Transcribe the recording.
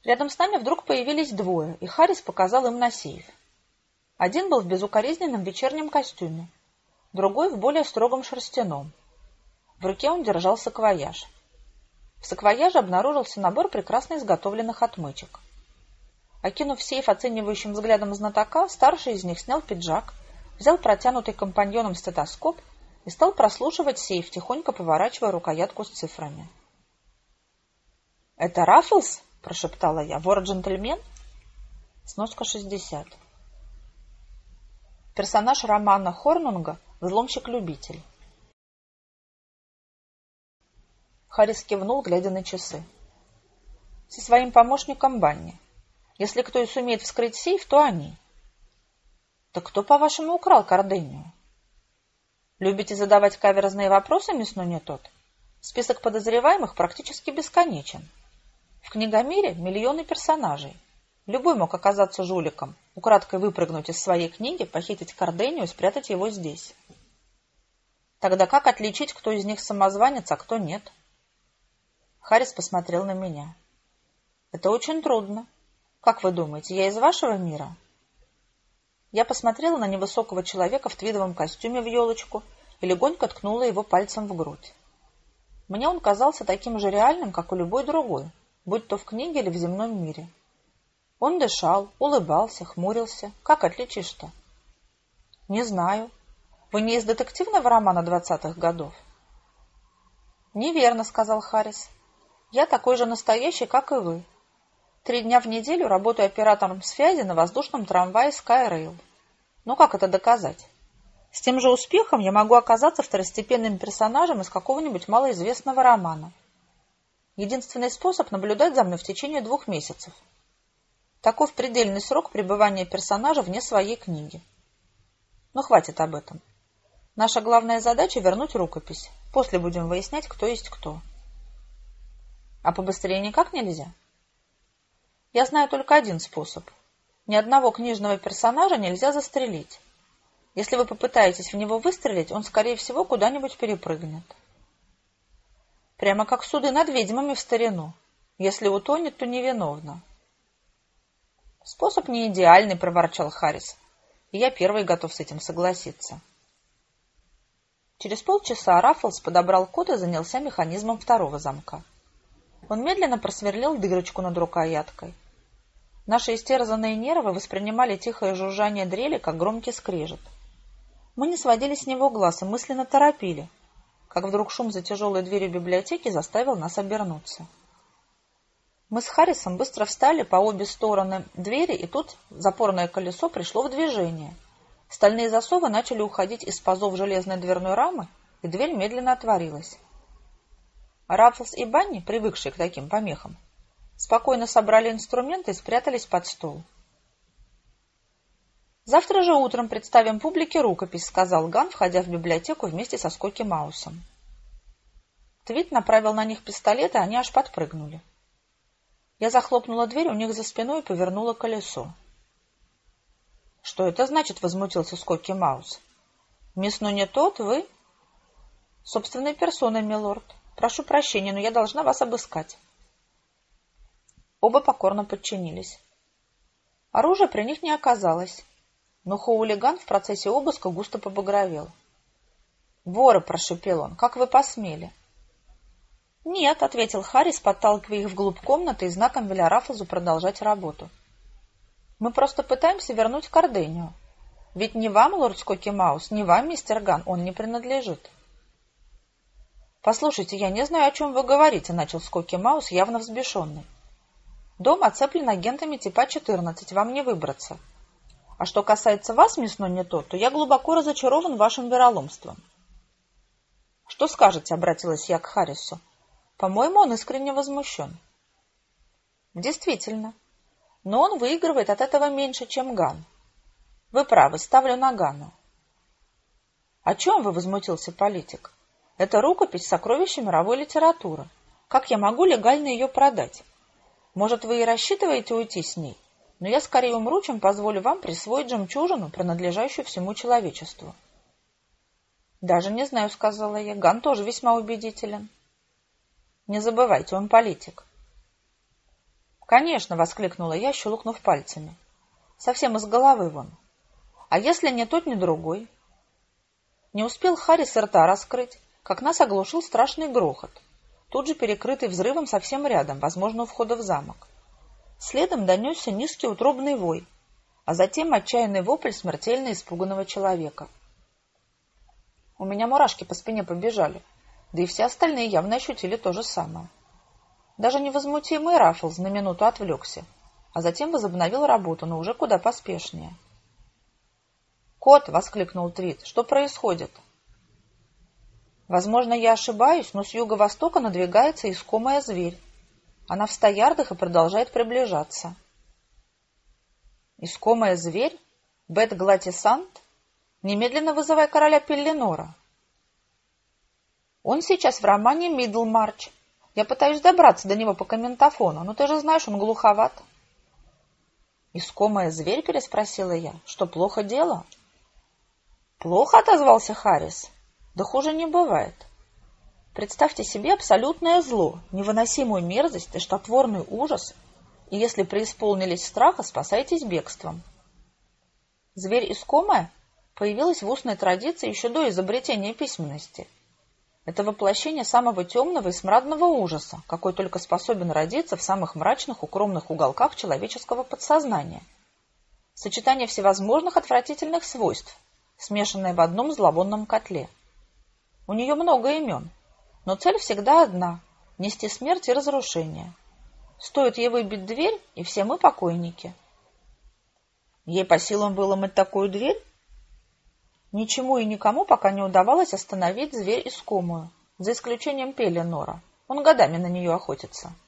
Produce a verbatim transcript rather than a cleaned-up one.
Рядом с нами вдруг появились двое, и Харрис показал им на сейф. Один был в безукоризненном вечернем костюме, другой в более строгом шерстяном. В руке он держал саквояж. В саквояже обнаружился набор прекрасно изготовленных отмычек. Окинув сейф оценивающим взглядом знатока, старший из них снял пиджак, взял протянутый компаньоном стетоскоп и стал прослушивать сейф, тихонько поворачивая рукоятку с цифрами. — Это Раффлс? — прошептала я. — Вор-джентльмен? Сноска шестьдесят. Персонаж романа Хорнунга — взломщик-любитель. Харрис кивнул, глядя на часы. — Со своим помощником Банни. Если кто и сумеет вскрыть сейф, то они. — Так кто, по-вашему, украл Кордению? — Любите задавать каверзные вопросы, мисс Нунетот? Список подозреваемых практически бесконечен. В книгомире миллионы персонажей. Любой мог оказаться жуликом, украдкой выпрыгнуть из своей книги, похитить Кордению и спрятать его здесь. Тогда как отличить, кто из них самозванец, а кто нет? Харрис посмотрел на меня. — Это очень трудно. Как вы думаете, я из вашего мира? Я посмотрела на невысокого человека в твидовом костюме в елочку и легонько ткнула его пальцем в грудь. Мне он казался таким же реальным, как и любой другой, будь то в книге или в земном мире. Он дышал, улыбался, хмурился. Как отличишь-то? — Не знаю. Вы не из детективного романа двадцатых годов? — Неверно, — сказал Харрис. — Я такой же настоящий, как и вы. Три дня в неделю работаю оператором связи на воздушном трамвае Skyrail. Ну как это доказать? С тем же успехом я могу оказаться второстепенным персонажем из какого-нибудь малоизвестного романа. Единственный способ — наблюдать за мной в течение двух месяцев. Таков предельный срок пребывания персонажа вне своей книги. Но хватит об этом. Наша главная задача — вернуть рукопись. После будем выяснять, кто есть кто. А побыстрее никак нельзя? Я знаю только один способ. Ни одного книжного персонажа нельзя застрелить. Если вы попытаетесь в него выстрелить, он, скорее всего, куда-нибудь перепрыгнет. Прямо как суды над ведьмами в старину. Если утонет, то невиновна. Способ не идеальный, проворчал Харрис. И я первый готов с этим согласиться. Через полчаса Раффлс подобрал код и занялся механизмом второго замка. Он медленно просверлил дырочку над рукояткой. Наши истерзанные нервы воспринимали тихое жужжание дрели, как громкий скрежет. Мы не сводили с него глаз и мысленно торопили, как вдруг шум за тяжелой дверью библиотеки заставил нас обернуться. Мы с Харрисом быстро встали по обе стороны двери, и тут запорное колесо пришло в движение. Стальные засовы начали уходить из пазов железной дверной рамы, и дверь медленно отворилась. Раффлс и Банни, привыкшие к таким помехам, спокойно собрали инструменты и спрятались под стол. «Завтра же утром представим публике рукопись», — сказал Ган, входя в библиотеку вместе со Скоки Маусом. Твит направил на них пистолет, и они аж подпрыгнули. Я захлопнула дверь у них за спиной и повернула колесо. — Что это значит? — возмутился Скоки Маус. — Мисс Нунетот, вы? — Собственной персоной, милорд. Прошу прощения, но я должна вас обыскать. Оба покорно подчинились. Оружия при них не оказалось, но хулиган в процессе обыска густо побагровел. — Воры! — прошипел он. — Как вы посмели? — Нет, — ответил Харрис, подталкивая их вглубь комнаты и знаком веля Раффлсу продолжать работу. — Мы просто пытаемся вернуть Кордению. Ведь ни вам, лорд Скоки Маус, ни вам, мистер Ган, он не принадлежит. — Послушайте, я не знаю, о чем вы говорите, — начал Скоки Маус, явно взбешенный. — Дом оцеплен агентами типа четырнадцать, вам не выбраться. А что касается вас, мисс Нунетот, то я глубоко разочарован вашим вероломством. — Что скажете? — обратилась я к Харрису. — По-моему, он искренне возмущен. — Действительно. Но он выигрывает от этого меньше, чем Ган. Вы правы, ставлю на Гана. — О чем вы? — возмутился политик. — Это рукопись сокровища мировой литературы. Как я могу легально ее продать? Может, вы и рассчитываете уйти с ней, но я скорее умру, чем позволю вам присвоить жемчужину, принадлежащую всему человечеству. — Даже не знаю, — сказала я. Ган тоже весьма убедителен. — Не забывайте, он политик. «Конечно!» — воскликнула я, щелкнув пальцами. «Совсем из головы вон. А если ни тот, ни другой?» Не успел Харрис рта раскрыть, как нас оглушил страшный грохот, тут же перекрытый взрывом совсем рядом, возможно, у входа в замок. Следом донесся низкий утробный вой, а затем отчаянный вопль смертельно испуганного человека. У меня мурашки по спине побежали, да и все остальные явно ощутили то же самое. Даже невозмутимый Раффлз на минуту отвлекся, а затем возобновил работу, но уже куда поспешнее. «Кот!» — воскликнул Твит. «Что происходит?» «Возможно, я ошибаюсь, но с юго-востока надвигается искомая зверь. Она в ста ярдах и продолжает приближаться». «Искомая зверь? Бет Глатисант? Немедленно вызывай короля Пеллинора». «Он сейчас в романе Мидлмарч. Я пытаюсь добраться до него по комментафону, но ты же знаешь, он глуховат». «Искомая зверь?» — переспросила я. «Что, плохо дело?» «Плохо?» — отозвался Харрис. «Да хуже не бывает. Представьте себе абсолютное зло, невыносимую мерзость и тошнотворный ужас, и если преисполнились страха, спасайтесь бегством». Зверь искомая появилась в устной традиции еще до изобретения письменности. Это воплощение самого темного и смрадного ужаса, какой только способен родиться в самых мрачных укромных уголках человеческого подсознания. Сочетание всевозможных отвратительных свойств, смешанное в одном зловонном котле. У нее много имен, но цель всегда одна – нести смерть и разрушение. Стоит ей выбить дверь, и все мы покойники. Ей по силам выломать такую дверь? Ничему и никому пока не удавалось остановить зверь искомую, за исключением Пеллинора. Он годами на нее охотится.